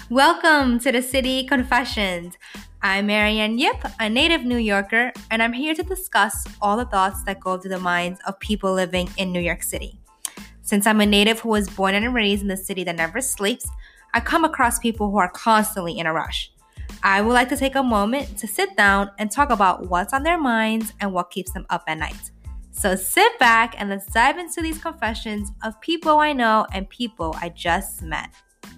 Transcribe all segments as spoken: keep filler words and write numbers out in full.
Welcome to the City Confessions. I'm Marianne Yip, a native New Yorker, and I'm here to discuss all the thoughts that go through the minds of people living in New York City. Since I'm a native who was born and raised in the city that never sleeps, I come across people who are constantly in a rush. I would like to take a moment to sit down and talk about what's on their minds and what keeps them up at night. So sit back and let's dive into these confessions of people I know and people I just met.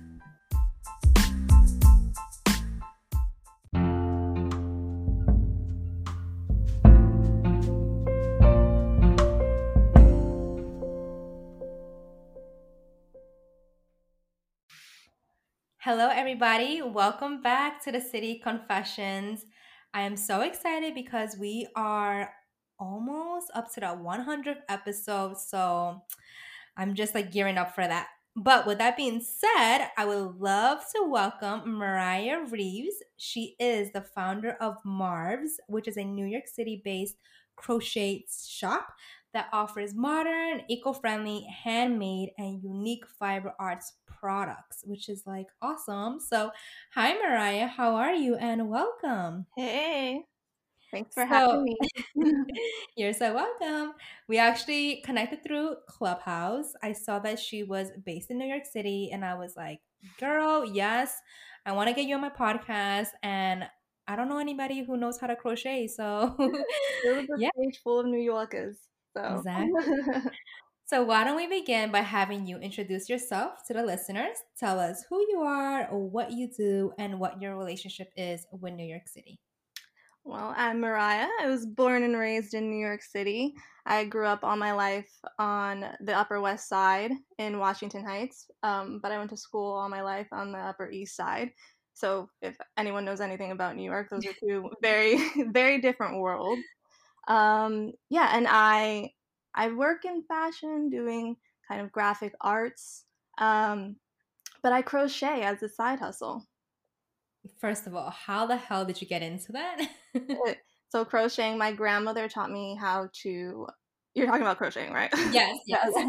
Hello, everybody. Welcome back to the City Confessions. I am so excited because we are almost up to the one hundredth episode. So I'm just like gearing up for that. But with that being said, I would love to welcome Mariah Reeves. She is the founder of Marv's, which is a New York City-based crochet shop that offers modern, eco-friendly, handmade, and unique fiber arts products, which is like awesome. So, hi Mariah, how are you? And welcome. Hey, thanks for So, having me. you're so welcome. We actually connected through Clubhouse. I saw that she was based in New York City, and I was like, girl, yes, I want to get you on my podcast. And I don't know anybody who knows how to crochet. So, It was a yeah, stage full of New Yorkers, so. exactly. So, why don't we begin by having you introduce yourself to the listeners? Tell us who you are, or what you do, and what your relationship is with New York City. Well, I'm Mariah. I was born and raised in New York City. I grew up all my life on the Upper West Side in Washington Heights, um, but I went to school all my life on the Upper East Side. So, if anyone knows anything about New York, those are two very, very different worlds. Um, yeah, and I I work in fashion, doing kind of graphic arts. Um, But I crochet as a side hustle. First of all, how the hell did you get into that? So crocheting, my grandmother taught me how to. You're talking about crocheting, right? Yes, Yeah. yes.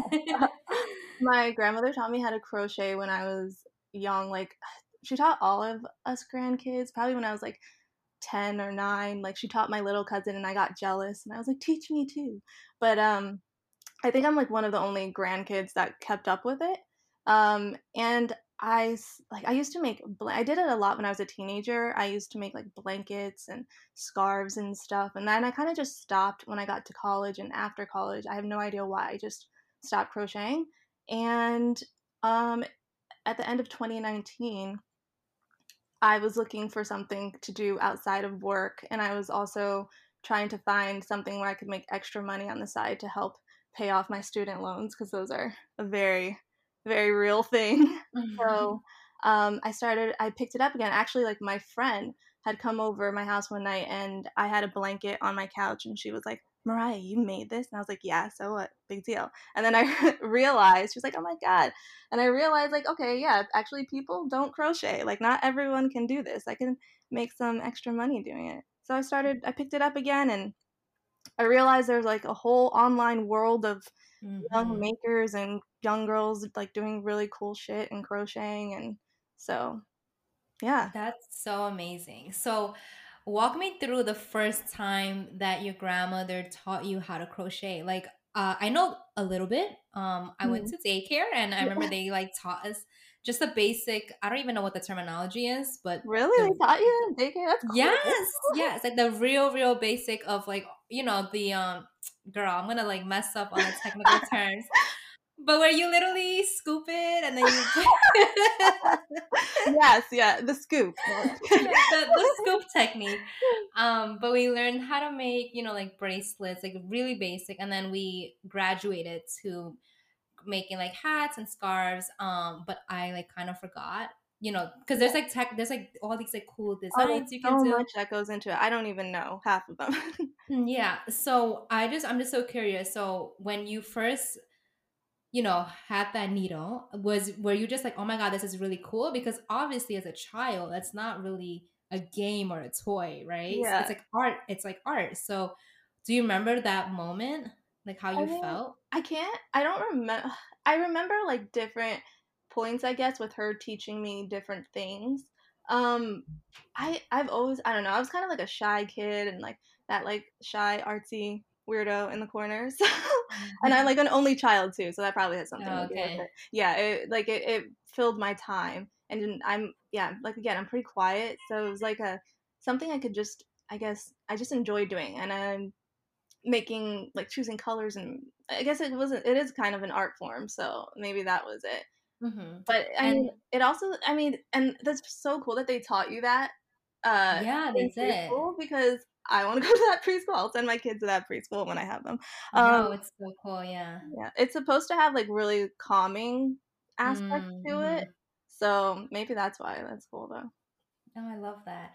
My grandmother taught me how to crochet when I was young. Like, she taught all of us grandkids probably when I was like ten or nine. Like, she taught my little cousin, and I got jealous, and I was like, teach me too. But um, I think I'm like one of the only grandkids that kept up with it. Um, and I like I used to make I did it a lot when I was a teenager. I used to make like blankets and scarves and stuff. And then I kind of just stopped when I got to college, and after college, I have no idea why. I just stopped crocheting. And um at the end of twenty nineteen, I was looking for something to do outside of work, and I was also trying to find something where I could make extra money on the side to help pay off my student loans, because those are a very, very real thing. So um, I started, I picked it up again. Actually, like my friend had come over my house one night, and I had a blanket on my couch, and she was like, Mariah, you made this? And I was like, yeah, so what? Big deal. And then I realized, she was like, oh my God. And I realized, like, okay, yeah, actually, people don't crochet. Like, not everyone can do this. I can make some extra money doing it. So I started, I picked it up again, and I realized there's like a whole online world of young Mhm. makers and young girls like doing really cool shit and crocheting. And so, yeah. That's so amazing. So, walk me through the first time that your grandmother taught you how to crochet. Like, uh, I know a little bit. Um, I went Mm. to daycare, and I remember they like taught us just the basic. I don't even know what the terminology is, but Really? the They taught you in daycare? That's cool. yes, yes, like the real, real basic of like you know the um. Girl, I'm gonna like mess up on the technical terms, but where you literally scoop it and then you Yes, yeah, the scoop. yeah, the the scoop technique. Um, but we learned how to make, you know, like bracelets, like really basic, and then we graduated to making like hats and scarves. Um, but I like kind of forgot, you know, because there's like tech, there's like all these like cool Oh, there's designs you can so do. much that goes into it. I don't even know half of them. Mm, yeah. So I just I'm just so curious. So when you first you know, had that needle, was were you just like, oh my God, this is really cool? Because obviously as a child, that's not really a game or a toy, right? It's Yeah. like art. It's like art. So do you remember that moment? Like how I you mean, felt? I can't I don't remember I remember like different points, I guess, with her teaching me different things. Um, I I've always I don't know, I was kind of like a shy kid and like that like shy artsy weirdo in the corners. And I'm like an only child too, so that probably has something Oh, to do with okay. it. Yeah, it like it, it filled my time. And then I'm yeah, like again, I'm pretty quiet, so it was like a something I could just I guess I just enjoy doing. And I'm making like choosing colors, and I guess it wasn't it is kind of an art form, so maybe that was it. Hmm. But I mean, And it also I mean, and that's so cool that they taught you that uh yeah, they in did. preschool because I want to go to that preschool. I'll send my kids to that preschool when I have them. Um No, it's so cool. Yeah. yeah, it's supposed to have like really calming aspects to it. Mm-hmm. So maybe that's why that's cool though. Oh, I love that.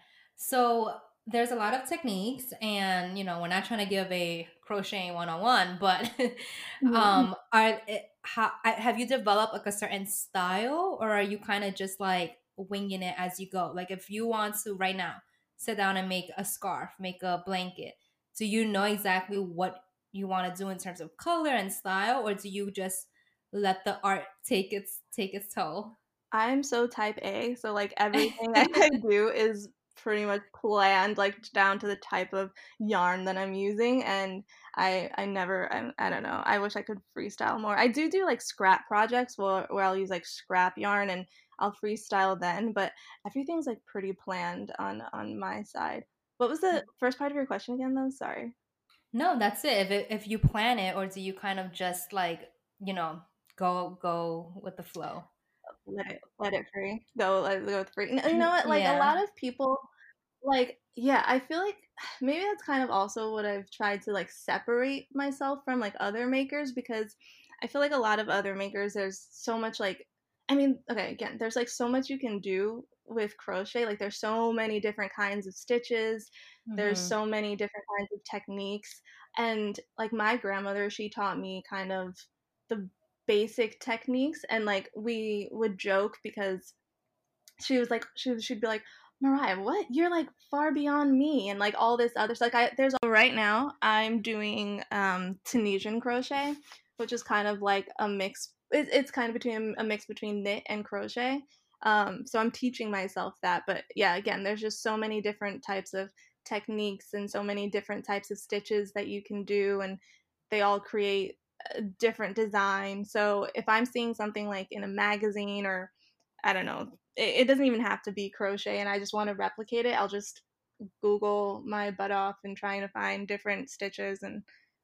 So there's a lot of techniques, and you know, we're not trying to give a crocheting one oh one, but Mhm. um, are it, how, have you developed like a certain style, or are you kind of just like winging it as you go? Like, if you want to right now sit down and make a scarf, make a blanket, do you know exactly what you want to do in terms of color and style, or do you just let the art take its take its toll? I'm so type A, so, like, everything I I do is pretty much planned, like, down to the type of yarn that I'm using, and I I never I I don't know, I wish I could freestyle more. I do do, like, scrap projects where where I'll use, like, scrap yarn and I'll freestyle then, but everything's, like, pretty planned on on my side. What was the first part of your question again, though? Sorry. No, that's it. If it, if you plan it, or do you kind of just like, you know, go go with the flow? Let it let it free. Go let go with free. You know what? Like, a Yeah. lot of people like, yeah, I feel like maybe that's kind of also what I've tried to like separate myself from like other makers because I feel like a lot of other makers, there's so much like, I mean, okay, again, there's like so much you can do with crochet. Like, there's so many different kinds of stitches, there's Hmm. so many different kinds of techniques. And like, my grandmother, she taught me kind of the basic techniques, and like, we would joke because she was like she she'd be like, "Mariah, what? You're like far beyond me," and like all this other stuff. Like, I there's right now I'm doing um Tunisian crochet, which is kind of like a mix. It's it's kind of between a mix between knit and crochet. Um, so I'm teaching myself that. But yeah, again, there's just so many different types of techniques and so many different types of stitches that you can do, and they all create a different design. So if I'm seeing something like in a magazine, or I don't know, it, it doesn't even have to be crochet, and I just want to replicate it, I'll just Google my butt off and trying to find different stitches and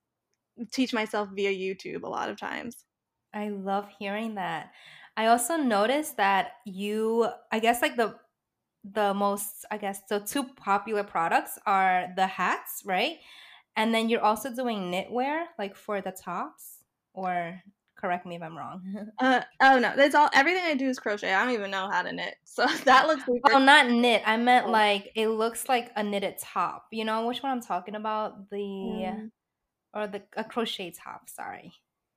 teach myself via YouTube a lot of times. I love hearing that. I also noticed that you, I guess like the the most, I guess the two popular products are the hats, right? And then you're also doing knitwear like for the tops, or correct me if I'm wrong. Uh oh no, that's all. Everything I do is crochet. I don't even know how to knit, so that looks super Oh, not knit. I meant cool. like it looks like a knitted top. You know which one I'm talking about? The Mm, or the a crochet top, sorry.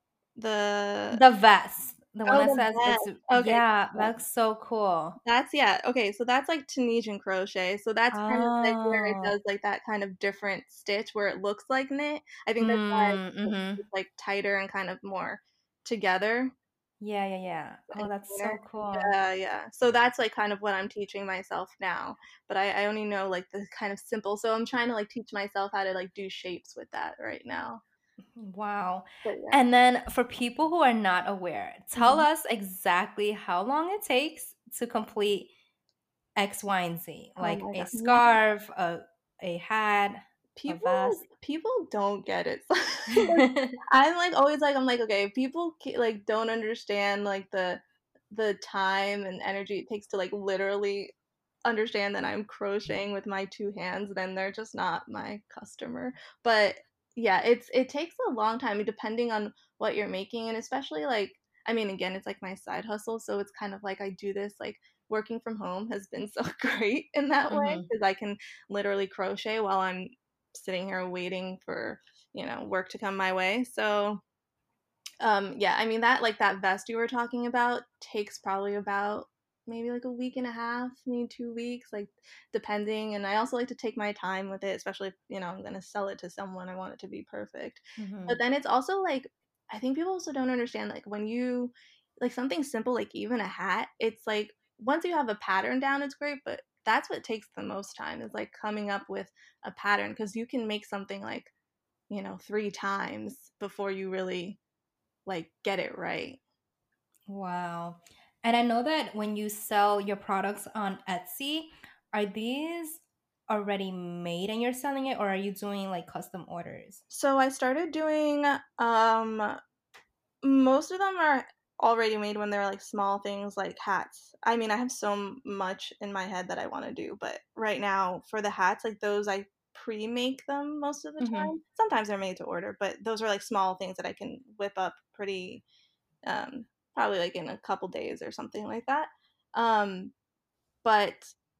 the The vest. The one oh that the says it's vest. Okay, yeah, yeah. that's so cool. That's yeah, okay, so that's like Tunisian crochet. So that's kind of like where it Oh. does like that kind of different stitch where it looks like knit. I think that's why Mm, mhm. it's like tighter and kind of more together. Yeah, yeah, yeah. Oh, And that's cleaner. so cool. Yeah, yeah. So that's like kind of what I'm teaching myself now. But I, I only know like the kind of simple. So I'm trying to like teach myself how to like do shapes with that right now. Wow. But yeah. And then for people who are not aware, tell Mhm. us exactly how long it takes to complete X, Y, and Z, Oh like my a god. Yeah. scarf, a a hat, a People vest. people don't get it. Like, I'm like always like I'm like okay, if people ca- like don't understand like the the time and energy it takes to like literally understand that I'm crocheting with my two hands, then they're just not my customer. But yeah, it's it takes a long time depending on what you're making, and especially like I mean again, it's like my side hustle, so it's kind of like I do this like working from home has been so great in that way Hmm. because I can literally crochet while I'm sitting here waiting for, you know, work to come my way. So um, yeah, I mean that like that vest you were talking about takes probably about maybe like a week and a half, maybe two weeks, like depending. And I also like to take my time with it, especially if, you know, I'm gonna sell it to someone. I want it to be perfect. But Hmm. then it's also like I think people also don't understand like when you like something simple, like even a hat, it's like once you have a pattern down, it's great, but that's what takes the most time is like coming up with a pattern because you can make something like, you know, three times before you really like get it right. Wow. And I know that when you sell your products on Etsy, are these already made and you're selling it, or are you doing like custom orders? So I started doing um most of them are already made when they're like small things like hats. I mean, I have so m- much in my head that I want to do, but right now for the hats, like those I pre-make them most of the Mm-hmm. time. Sometimes they're made to order, but those are like small things that I can whip up pretty um probably like in a couple days or something like that. Um but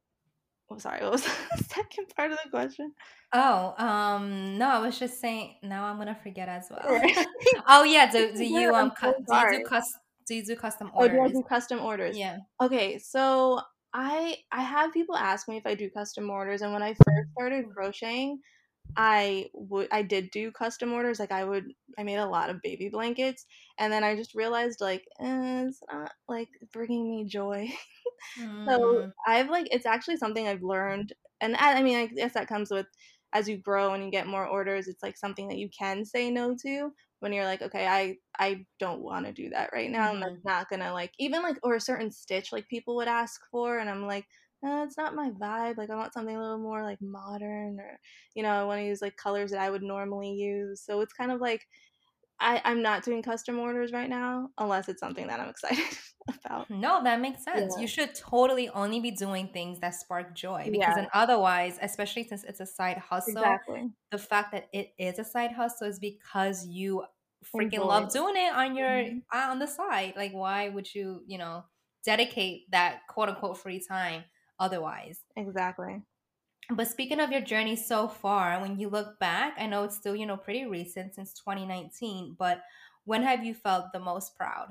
oh, sorry, what was the second part of the question? Oh, um, no, I was just saying. Now I'm gonna forget as well. Right. Oh yeah, do do Good, you I'm um so cut? Do you do sorry. cus? Do you do custom Oh, do I orders? do custom orders? Yeah. Okay, so I I have people ask me if I do custom orders, and when I first started crocheting, I would I did do custom orders. Like I would I made a lot of baby blankets, and then I just realized like eh, it's not like bringing me joy. So Mm, I've like it's actually something I've learned, and I, I mean I guess that comes with as you grow and you get more orders. It's like something that you can say no to when you're like, okay, I I don't want to do that right now, and that's mm-hmm. not gonna like even like or a certain stitch like people would ask for, and I'm like. Uh, it's not my vibe. Like I want something a little more like modern, or you know, I want to use like colors that I would normally use. So it's kind of like I I'm not doing custom orders right now unless it's something that I'm excited about. No, that makes sense. Yeah, You should totally only be doing things that spark joy because yeah, then otherwise, especially since it's a side hustle, exactly. the fact that it is a side hustle is because you freaking Enjoy love it. doing it on your Mhm. uh, on the side. Like why would you, you know, dedicate that quote unquote free time otherwise? Exactly. But speaking of your journey so far, when you look back, I know it's still, you know, pretty recent since twenty nineteen, but when have you felt the most proud?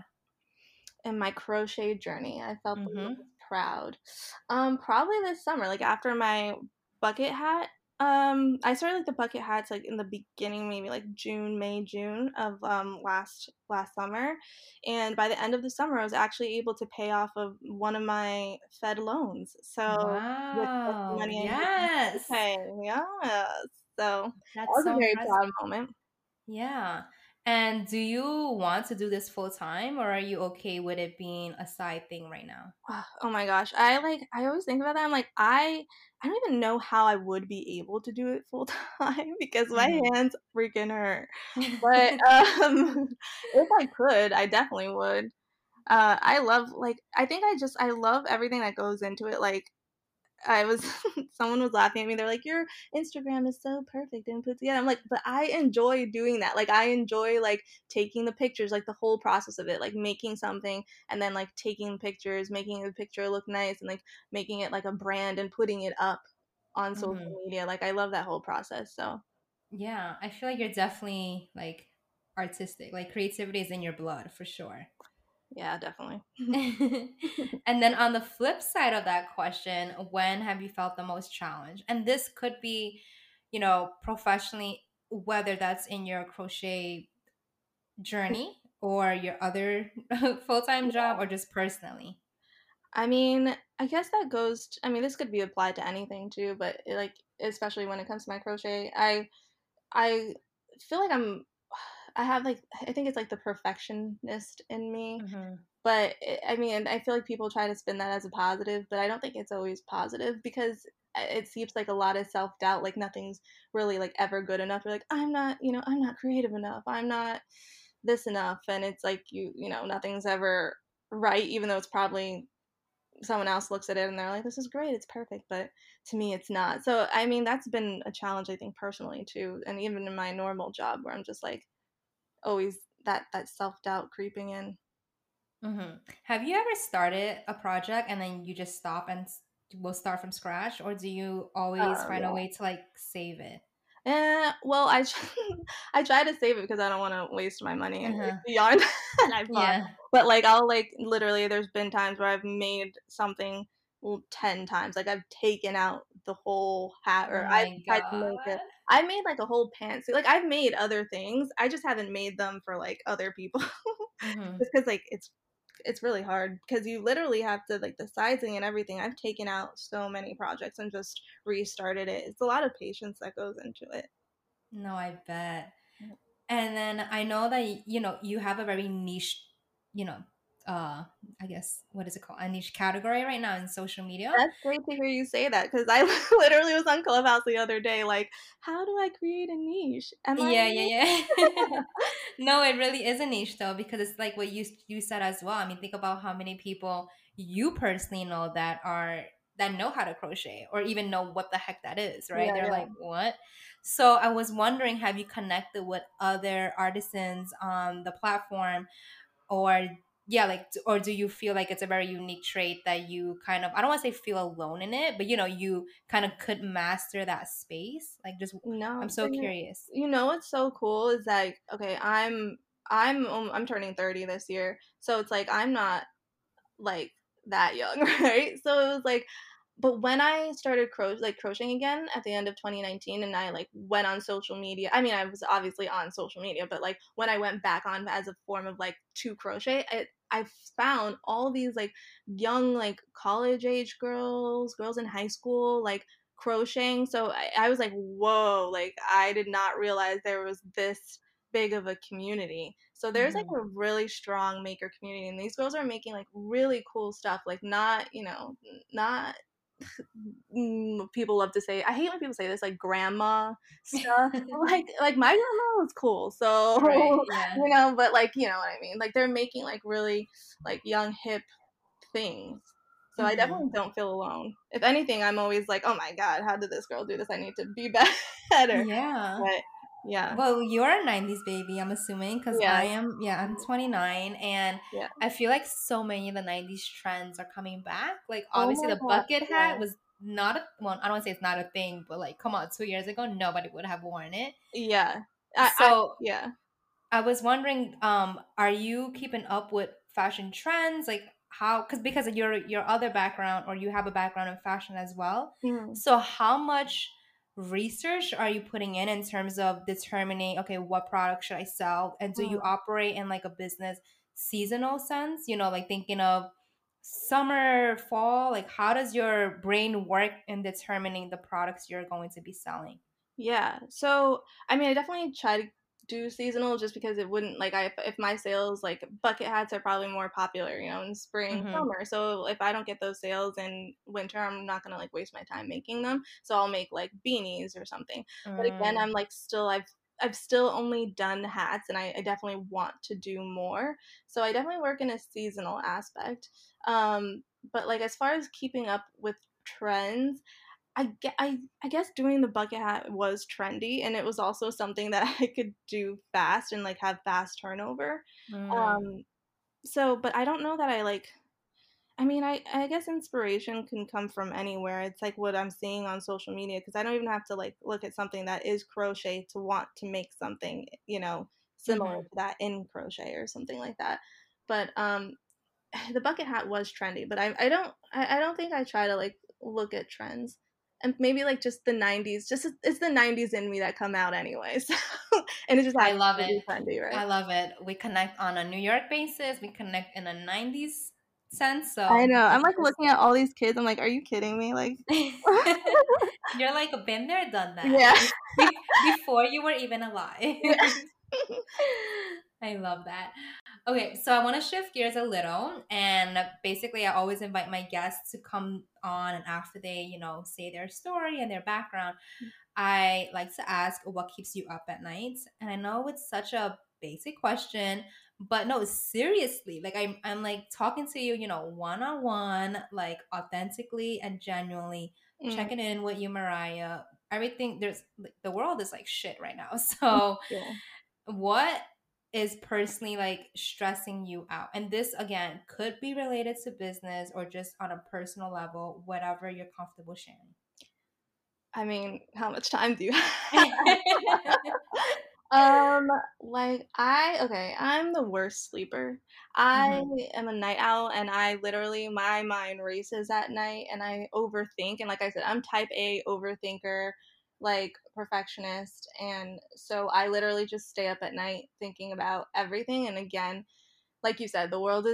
In my crochet journey, I felt the Mm-hmm. most proud. Um, probably this summer, like after my bucket hat. Um, I started like the bucket hats like in the beginning, maybe like June, May, June of um last last summer, and by the end of the summer, I was actually able to pay off of one of my Fed loans. So with just the Wow. money I made from Yes. crocheting, yes. So that That's was a so very impressive. proud moment. Yeah. And do you want to do this full time or are you okay with it being a side thing right now? Ah, oh my gosh. I like I always think about that. I'm like, I I don't even know how I would be able to do it full time because my Hmm. hands freaking hurt. But um if I could, I definitely would. Uh I love like I think I just I love everything that goes into it. Like I was someone was laughing at me. They're like, "Your Instagram is so perfect and put together." I'm like, "But I enjoy doing that. Like I enjoy like taking the pictures, like the whole process of it, like making something and then like taking pictures, making the picture look nice and like making it like a brand and putting it up on social Hmm. media. Like I love that whole process." So, Yeah, I feel like you're definitely like artistic. Like creativity is in your blood for sure. yeah, definitely. And then on the flip side of that question, when have you felt the most challenge? And this could be, you know, professionally, whether that's in your crochet journey or your other full-time job or just personally. I mean, I guess that goes t I mean, this could be applied to anything too, but it, like especially when it comes to my crochet, I I feel like I'm I have like I think it's like the perfectionist in me, Hmm. but it, I mean, I feel like people try to spin that as a positive, but I don't think it's always positive because uh, it seems like a lot of self-doubt, like nothing's really like ever good enough. You're like, I'm not, you know, I'm not creative enough. I'm not this enough, and it's like you, you know, nothing's ever right, even though it's probably someone else looks at it and they're like, this is great, it's perfect, but to me, it's not. So, I mean, that's been a challenge, I think, personally too, and even in my normal job where I'm just like always that that self doubt creeping in. Hmm. Have you ever started a project and then you just stop and s- will start from scratch, or do you always Oh find a yeah. way to like save it? Eh, well, I tr- I try to save it because I don't want to waste my money and waste Uh-huh. the yarn that I bought. Yeah. But like I'll like literally, there's been times where I've made something well, ten times. Like I've taken out the whole hat, Oh or I've my tried to make God. it. I made like a whole pantsuit. Like I've made other things. I just haven't made them for like other people, Hmm. just because like it's it's really hard because you literally have to, like, the sizing and everything. I've taken out so many projects and just restarted it. It's a lot of patience that goes into it. No, I bet. And then I know that you know you have a very niche, you know, uh, I guess what is it called? A niche category right now in social media. That's great to hear you say that because I literally was on Clubhouse the other day, like, "How do I create a niche? Am I Yeah, yeah, yeah. No, it really is a niche though, because it's like what you you said as well. I mean, think about how many people you personally know that are that know how to crochet or even know what the heck that is, right? Yeah, They're yeah. like, "What?" So I was wondering, have you connected with other artisans on the platform, or yeah, like, d- or do you feel like it's a very unique trait that you kind of, I don't want to say feel alone in it, but you know, you kind of could master that space? Like, just, I'm No, so but you curious. you know what's so cool is, like, okay, I'm I'm, um, I'm turning thirty this year, so it's like I'm not like that young, right? So it was like, but when I started cro like crocheting again at the end of twenty nineteen and I like went on social media. I mean, I was obviously on social media, but like when I went back on as a form of like to crochet, it I found all these like young like college age girls, girls in high school, like crocheting. So I, I was like, whoa, like I did not realize there was this big of a community. So there's like Mhm. a really strong maker community and these girls are making like really cool stuff, like not, you know, not mm, people love to say, I hate when people say this, like grandma stuff. Like like my grandma was cool. So, Right, yeah. you know, but like, you know what I mean? Like they're making like really like young hip things. So I Mhm. definitely don't feel alone. If anything, I'm always like, "Oh my god, how did this girl do this? I need to be better." Yeah. But yeah. Well, you're a nineties baby, I'm assuming, because Yeah. I am, yeah, I'm twenty-nine, and Yeah. I feel like so many of the nineties trends are coming back. Like, Oh obviously, my the god, bucket hat yeah. was not a, well, I don't want to say it's not a thing, but like, come on, two years ago, nobody would have worn it. Yeah. I I So yeah. I was wondering, um, are you keeping up with fashion trends? Like how, because because of your your other background, or you have a background in fashion as well. Mhm. So how much research are you putting in in terms of determining, okay, what product should I sell? And do you Mhm. operate in like a business seasonal sense? You know, like thinking of summer, fall, like how does your brain work in determining the products you're going to be selling? Yeah. So, I mean, I definitely try to do seasonal just because it wouldn't like I if, if my sales like bucket hats are probably more popular, you know, in spring, Mm-hmm. summer. So if I don't get those sales in winter, I'm not gonna like waste my time making them. So I'll make like beanies or something. But again, Mm, I'm like still I've I've still only done hats and I, I definitely want to do more. So I definitely work in a seasonal aspect. Um, but like as far as keeping up with trends, I gue I I guess doing the bucket hat was trendy, and it was also something that I could do fast and, like, have fast turnover. mm, Um, so but I don't know that I, like I mean, I I guess inspiration can come from anywhere. It's like what I'm seeing on social media because I don't even have to, like, look at something that is crochet to want to make something, you know, similar mm-hmm. to that in crochet or something like that. But, um, the bucket hat was trendy, but I I don't I I don't think I try to, like, look at trends. And maybe, like, just the nineties, just it's the nineties in me that come out anyway, so and it just I happens love to be it. trendy, right? I love it. We connect on a New York basis. We connect in a nineties sense. I So know, of I'm, like, course, looking at all these kids, I'm like, "Are you kidding me?" Like you're like been there, done that. Yeah. Be- be- before you were even alive. Yeah. I love that. Okay, so I want to shift gears a little, and basically, I always invite my guests to come on, and after they, you know, say their story and their background, I like to ask what keeps you up at night. And I know it's such a basic question, but no, seriously, like I'm, I'm like talking to you, you know, one on one, like authentically and genuinely Mm, checking in with you, Mariah. Everything there's like, the world is like shit right now. So, yeah. what is personally like stressing you out? And this again could be related to business or just on a personal level, whatever you're comfortable sharing. I mean, how much time do you have? Um, like I okay, I'm the worst sleeper. I Hmm. am a night owl and I literally my mind races at night and I overthink and like I said, I'm type A overthinker, like perfectionist and so I literally just stay up at night thinking about everything and again, like you said, the world is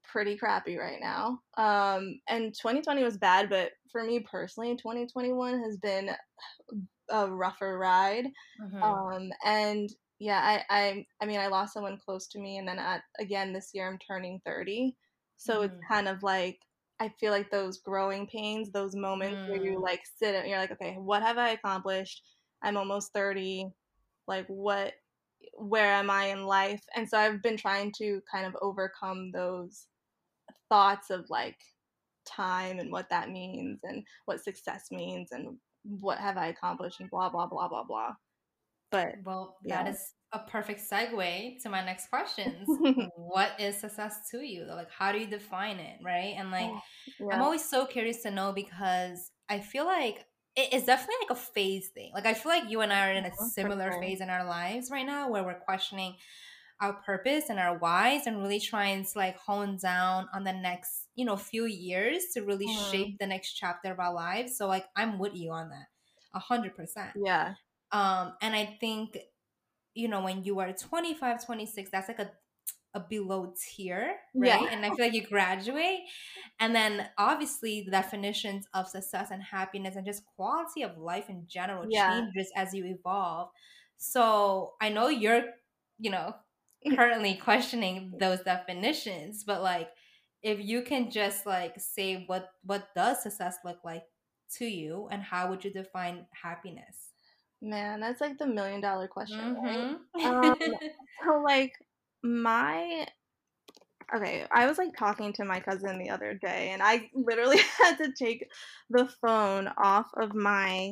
pretty crappy right now. Um, and twenty twenty was bad, but for me personally, twenty twenty-one has been a rougher ride. Mm-hmm. Um, and yeah, I, I I mean I lost someone close to me, and then at, again this year I'm turning thirty. So it's Mm-hmm. kind of like I feel like those growing pains, those moments where you Mm. like sit and you're like, okay, what have I accomplished? I'm almost thirty. Like what where am I in life? And so I've been trying to kind of overcome those thoughts of like time and what that means and what success means and what have I accomplished and blah blah blah blah blah. But Well, yeah. that is a perfect segue to my next questions. What is success to you? Like, how do you define it, right? And like, Oh, I'm yeah. always so curious to know because I feel like it- it's definitely like a phase thing. Like, I feel like you and I are in a Mhm, for similar sure. phase in our lives right now where we're questioning our purpose and our whys and really trying to like hone down on the next, you know, few years to really Mhm. shape the next chapter of our lives. So, like, I'm with you on that, a hundred percent. Yeah. Um, and I think, you know, when you are twenty-five, twenty-six, that's like a, a below tier, Yeah. right? And I feel like you graduate. And then obviously the definitions of success and happiness and just quality of life in general Yeah. changes as you evolve. So I know you're, you know, currently questioning those definitions, but like if you can just like say what what does success look like to you and how would you define happiness? Man, that's like the million dollar question, Mm-hmm. right? Um, so like my okay, I was like talking to my cousin the other day and I literally had to take the phone off of my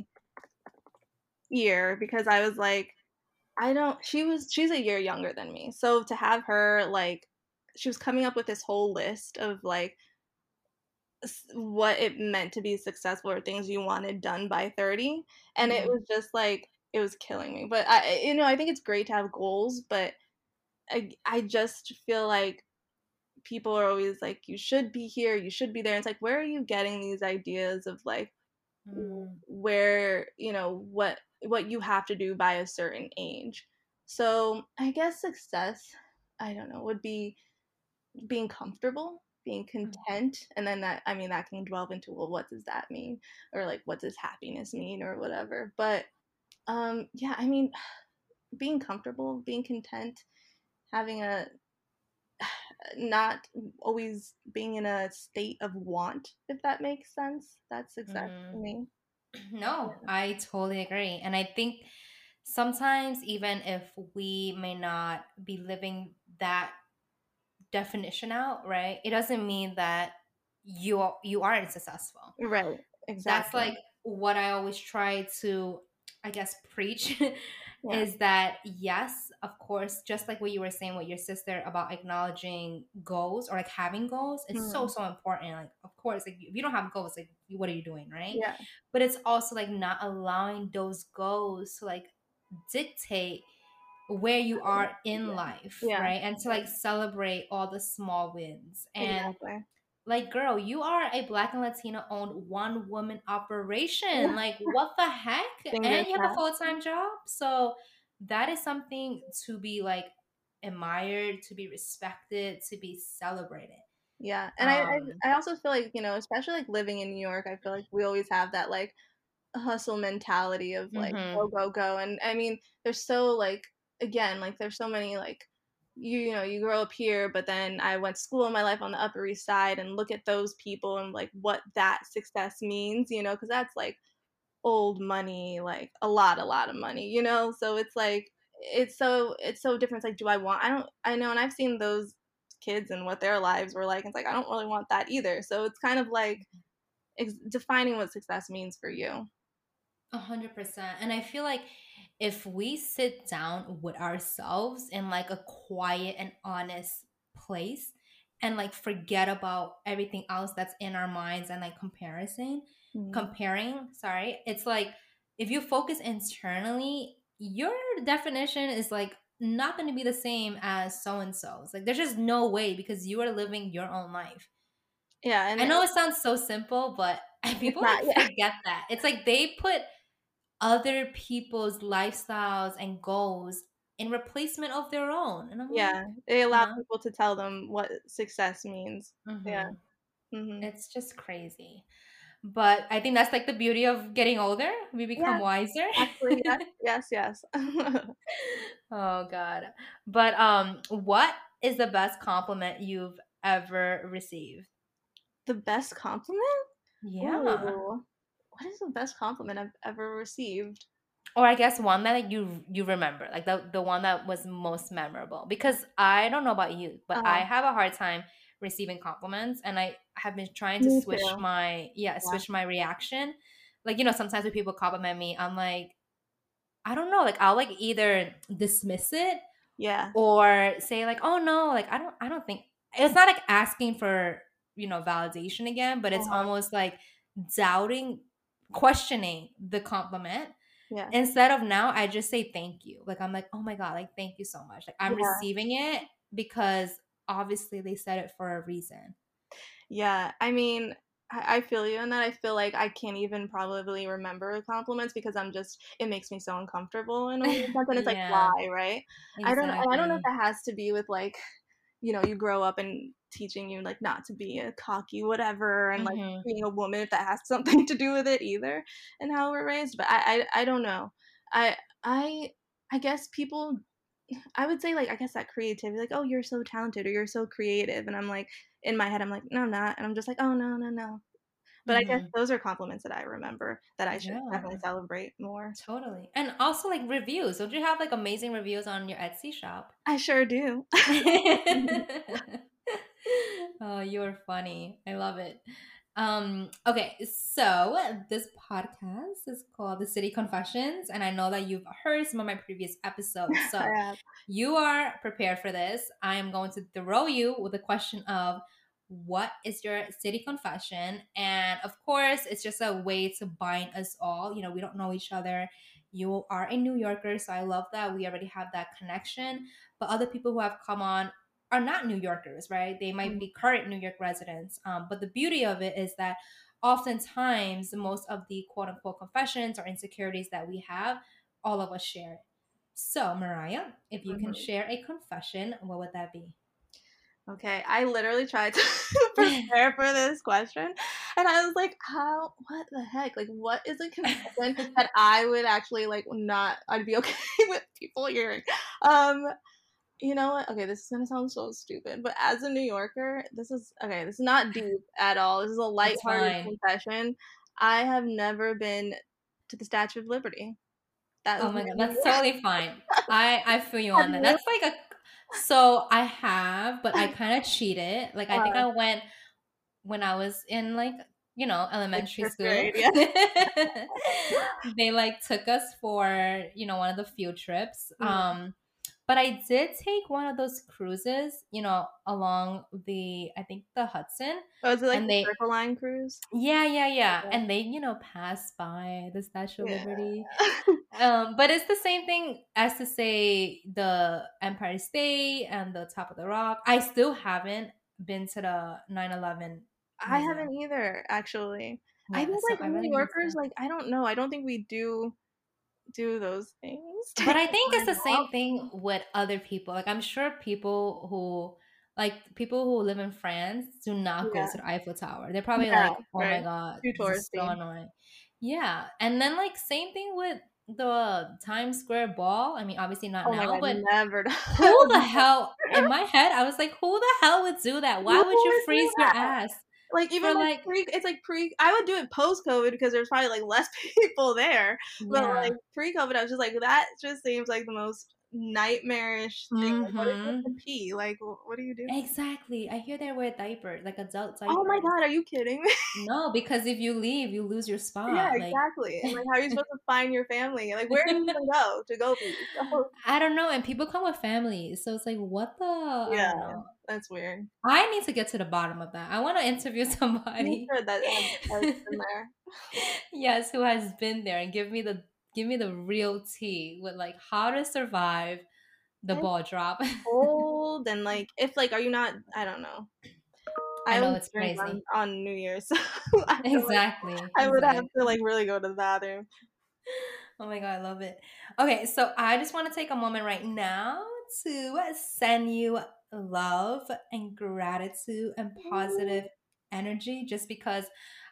ear because I was like, I don't she was she's a year younger than me. So to have her like she was coming up with this whole list of like s- what it meant to be successful or things you wanted done by thirty, and it Mm-hmm. was just like it was killing me. But I you know, I think it's great to have goals, but I I just feel like people are always like you should be here, you should be there. It's like where are you getting these ideas of like w- Mm-hmm. where, you know, what what you have to do by a certain age. So, I guess success, I don't know, would be being comfortable, being content, and then that I mean that can delve into well what does that mean or like what does happiness mean or whatever. But um yeah, I mean being comfortable, being content, having a not always being in a state of want, if that makes sense. That's success to Mm-hmm. me. No, Yeah. I totally agree. And I think sometimes, even if we may not be living that definition out, right? It doesn't mean that you are, you aren't successful. Right. That's Exactly. like what I always try to, I guess, preach Yeah. is that yes, of course, just like what you were saying with your sister about acknowledging goals or like having goals, it's so, Mhm. so important. Like, of course, like if you don't have goals, like what are you doing, right? Yeah. But it's also like not allowing those goals to like dictate where you are in Yeah. life, Yeah. right? And to like celebrate all the small wins. And Exactly. like, girl, you are a Black and Latino owned one woman operation. Like, what the heck? Fingers And you have a crossed. full time job. So, that is something to be like admired, to be respected, to be celebrated. Yeah. And I, I Um, I also feel like, you know, especially like living in New York, I feel like we always have that like hustle mentality of like go mhm. go go. And I mean there's so like again like there's so many like you you know you grow up here but then I went to school in my life on the Upper East Side and look at those people and like what that success means, you know, because that's like old money, like a lot a lot of money, you know. So it's like it's so it's so different. It's like do I want I don't I know and I've seen those kids and what their lives were like. It's like I don't really want that either. So it's kind of like ex- defining what success means for you. A hundred percent. And I feel like if we sit down with ourselves in like a quiet and honest place and like forget about everything else that's in our minds and like comparison, Mhm. comparing, sorry, it's like if you focus internally, your definition is like not going to be the same as so and so's. Like there's just no way because you are living your own life. Yeah, I and know it sounds so simple, but it's people not like yeah. forget that. It's like they put other people's lifestyles and goals in replacement of their own. And I'm like, Yeah, they allow huh? people to tell them what success means. Yeah. Mm-hmm. Mhm. It's just crazy. But I think that's like the beauty of getting older. We become Yeah, wiser. actually, yes, yes, yes. Oh God. But um, what is the best compliment you've ever received? The best compliment? Yeah. Ooh, what is the best compliment I've ever received? Or I guess one that like, you you remember, like the the one that was most memorable. Because I don't know about you, but I Uh-huh. have a hard time receiving compliments, and I have been trying to Me switch too. my yeah Yeah. switch my reaction. Like you know, sometimes when people compliment me, I'm like, I don't know, like I'll like either dismiss it Yeah. or say like, oh no, like I don't I don't think it's not like asking for you know validation again, but it's Uh-huh. almost like doubting, questioning the compliment. Yeah. Instead of now, I just say thank you. Like I'm like, oh my God, like thank you so much. Like I'm Yeah. receiving it because obviously they said it for a reason. Yeah. I mean, I I feel you in that. I feel like I can't even probably remember compliments because I'm just it makes me so uncomfortable in a weird sense, and it's like, Yeah, why, right? I don't and I don't know if exactly. that has to be with, like, you know, you grow up and teaching you, like, not to be a cocky whatever and, like, Hmm. being a woman, if that has something to do with it either and how we're raised, but I I I don't know. I I I guess people I would say, like, I guess that creativity, like, "Oh, you're so talented," or "You're so creative," and I'm like in my head, I'm like, "No, I'm not," and I'm just like, "Oh, no, no, no." But I guess Hmm. those are compliments that I remember that I should definitely Yeah, celebrate more. totally. And also like reviews. Don't you have like amazing reviews on your Etsy shop? I sure do. Oh, you're funny. I love it. Um, okay, so this podcast is called The City Confessions, and I know that you've heard some of my previous episodes. I So have. you are prepared for this. I am going to throw you with a question of what is your city confession? And of course, it's just a way to bind us all. You know, we don't know each other. You are a New Yorker, so I love that we already have that connection. But other people who have come on are not New Yorkers, right? They might Mm, be current New York residents. Um, but the beauty of it is that oftentimes most of the quote unquote confessions or insecurities that we have, all of us share it. So, Mariah, if you can mhm. share a confession, what would that be? Okay, I literally tried to prepare for this question, and I was like, "How what the heck? Like, what is a confession that I would actually, like, not I'd be okay with people hearing?" Um, you know what? Okay, this is gonna sound so stupid, but as a New Yorker, this is okay, this is not deep at all. This is a It's lighthearted fine. confession. I have never been to the Statue of Liberty. That Oh was my God, my that's totally fine. I I feel you Have on that. you? That's like a so I have, but I kind of cheated. Like I think Uh, I went when I was in like, you know, like, elementary first school. grade, yeah. They like took us for, you know, one of the field trips. Mm. Um, but I did take one of those cruises, you know, along the I think the Hudson, Oh, is it like and the they Circle Line cruise? yeah, yeah, yeah. Yeah. And they, you know, pass by the Statue of Yeah. Liberty. Um, but it's the same thing as to say the Empire State and the Top of the Rock. I still haven't been to the nine eleven I museum. haven't either, actually. I Yeah, think, so like, I New really need Yorkers, to. like, I don't know, I don't think we do do those things. But Take I the think it's time the out. same thing with other people. Like I'm sure people who like people who live in France do not go Yeah. to the Eiffel Tower. They're probably Yeah, like, "Oh my right. God, Too this is so touristy. annoying." Yeah. And then like same thing with the Times Square ball. I mean, obviously not Oh my now, god, but never done I who would the never hell in my head, I was like, who the hell would do that? Who Why would you would do freeze your that? ass Like, even, for like, like pre it's like pre I would do it post-COVID because there's probably, like, less people there, but, like, yeah. pre-COVID, I was just like, that just seems like the most nightmarish thing, like, what if you have Mhm. to pee? Like, wh what do you do? Exactly. I hear they wear diapers, like adult Oh my diapers. god, are you kidding me? No, because if you leave, you lose your Yeah, spot. Like exactly, and, like, how are you supposed to find your family? Like, where do you even go to go pee? So I don't know, and people come with families, so it's like, what the I yeah, don't know. that's weird. I need to get to the bottom of that. I want to interview You somebody, should that have has been there. yes, who has been there and give me the give me the real tea with like how to survive the It's ball drop. cold and, like, if, like, are you not I don't know. I I know always it's drink on crazy. on New Year's, so I feel like Exactly, I would have to, exactly. like, really go to the bathroom. Oh my God, I love it. Okay, so I just want to take a moment right now to send you love and gratitude and Ooh, positive energy just because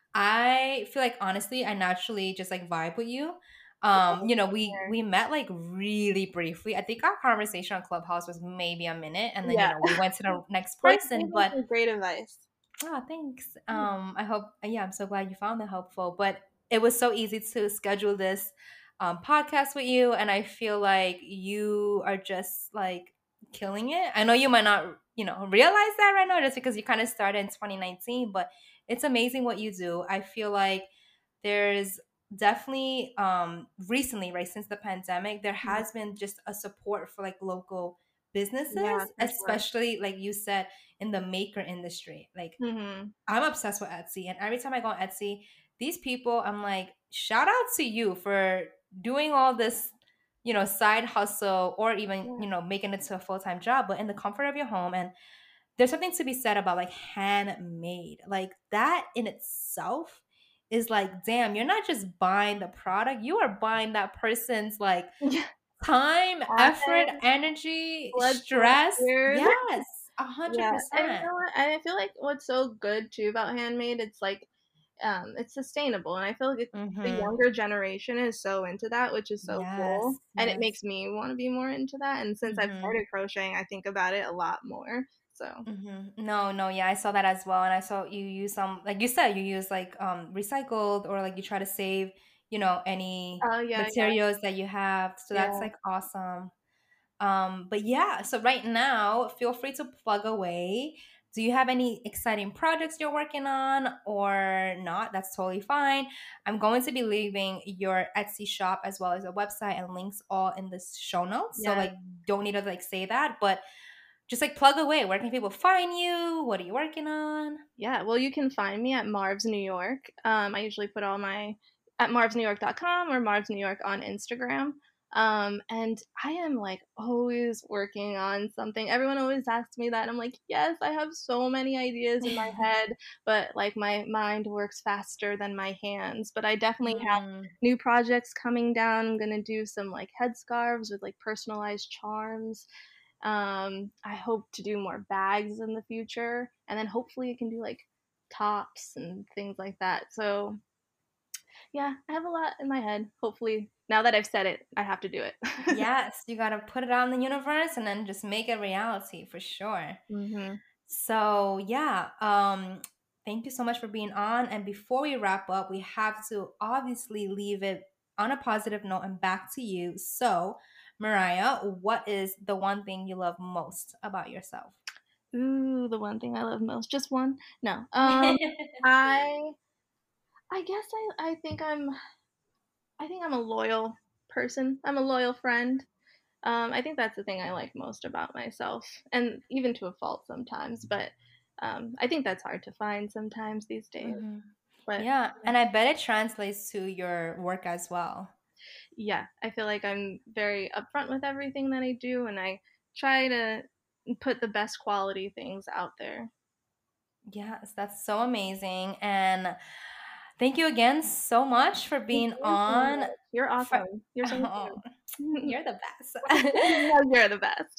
I feel like honestly, I naturally just like vibe with you. Um, you know, we there. we met like really briefly. I think our conversation on Clubhouse was maybe a minute, and then you Yeah. know we went to the next First gave person. me But some great advice. oh, thanks. Yeah. Um, I hope, yeah, I'm so glad you found it helpful. But it was so easy to schedule this um, podcast with you. And I feel like you are just like killing it. I know you might not, you know, realize that right now just because you kind of started in twenty nineteen, but it's amazing what you do. I feel like there's definitely um recently, right, since the pandemic, there has been just a support for like local businesses, Yeah, for sure. especially like you said in the maker industry. Like Hmm. I'm obsessed with Etsy, and every time I go on Etsy, these people, I'm like, shout out to you for doing all this, you know, side hustle or even, Yeah. you know, making it to a full time job, but in the comfort of your home. And there's something to be said about like handmade, like that in itself is like, damn, you're not just buying the product, you are buying that person's like Yeah. time, effort, Passion, energy, blood, sweat, stress. tears. Yes, a hundred Yeah, and you percent. know what? And I feel like what's so good too about handmade, it's like, um, it's sustainable, and I feel like it, the Mm-hmm. younger generation is so into that, which is so cool, Yes, and it yes. makes me want to be more into that. And since I've Mm-hmm. started crocheting, I think about it a lot more. So, Mm-hmm. No, no, yeah, I saw that as well, and I saw you use some, like you said, you use like um recycled or like you try to save, you know, any oh yeah, yeah, materials that you have. So that's yeah, like awesome. Um, but yeah, so right now, feel free to plug away. Do you have any exciting projects you're working on or not? That's totally fine. I'm going to be leaving your Etsy shop as well as a website and links all in the show notes. So yeah. like don't need to like say that, but just like plug away. Where can people find you? What are you working on? Yeah, well, you can find me at Marv's New York. Um, I usually put all my at marvs new york dot com or Marv's New York on Instagram. Um, and I am like always working on something. Everyone always asks me that. And I'm like, yes, I have so many ideas in my head, but like my mind works faster than my hands. But I definitely have Mm, new projects coming down. I'm gonna do some like headscarves with like personalized charms. um, I hope to do more bags in the future, and then hopefully I can do like tops and things like that. So yeah, I have a lot in my head. Hopefully, now that I've said it, I have to do it. yes, you gotta put it out in the universe and then just make it reality for sure. Hmm. So yeah, um, thank you so much for being on. And before we wrap up, we have to obviously leave it on a positive note and back to you. So, Mariah, what is the one thing you love most about yourself? Ooh, the one thing I love most. Just one? No. Um, I I guess I I think I'm I think I'm a loyal person. I'm a loyal friend. Um, I think that's the thing I like most about myself, and even to a fault sometimes. But um, I think that's hard to find sometimes these days. Hmm. But Yeah, and I bet it translates to your work as well. yeah, I feel like I'm very upfront with everything that I do, and I try to put the best quality things out there. Yes, that's so amazing. And thank you again so much for Thank being you so on. much. You're For, awesome. You're so oh, fun. you're the best. No, you're the best.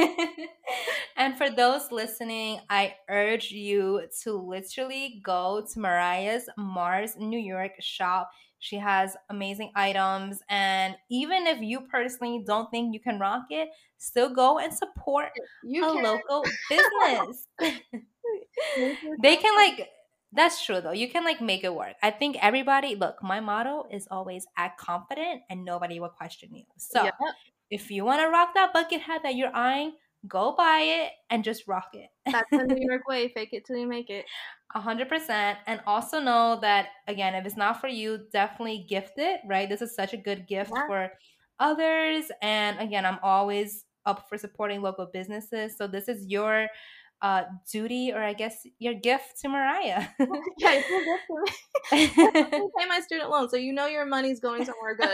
And for those listening, I urge you to literally go to Mariah's Mars New York shop. She has amazing items. And even if you personally don't think you can rock it, still go and support You a can. local business. Thank you They so can much. like, that's true though. You can like make it work. I think everybody, look, my motto is always act confident and nobody will question you. So Yep, if you want to rock that bucket hat that you're eyeing, go buy it and just rock that's the it. New York way. Fake it till you make it. A hundred percent. And also know that again, if it's not for you, definitely gift it, right? This is such a good gift Yeah. for others. And again, I'm always up for supporting local businesses. So this is your uh duty or I guess your gift to Mariah. Yeah, it's a gift for me. It helps me pay my student loan, so you know your money's going somewhere good.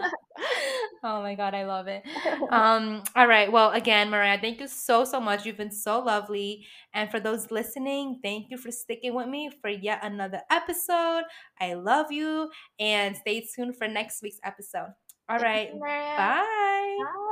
Oh my god, I love it. Um, all right. Well, again, Mariah, thank you so so much. You've been so lovely. And for those listening, thank you for sticking with me for yet another episode. I love you and stay tuned for next week's episode. All Thank right. you, Maria. Bye. Bye.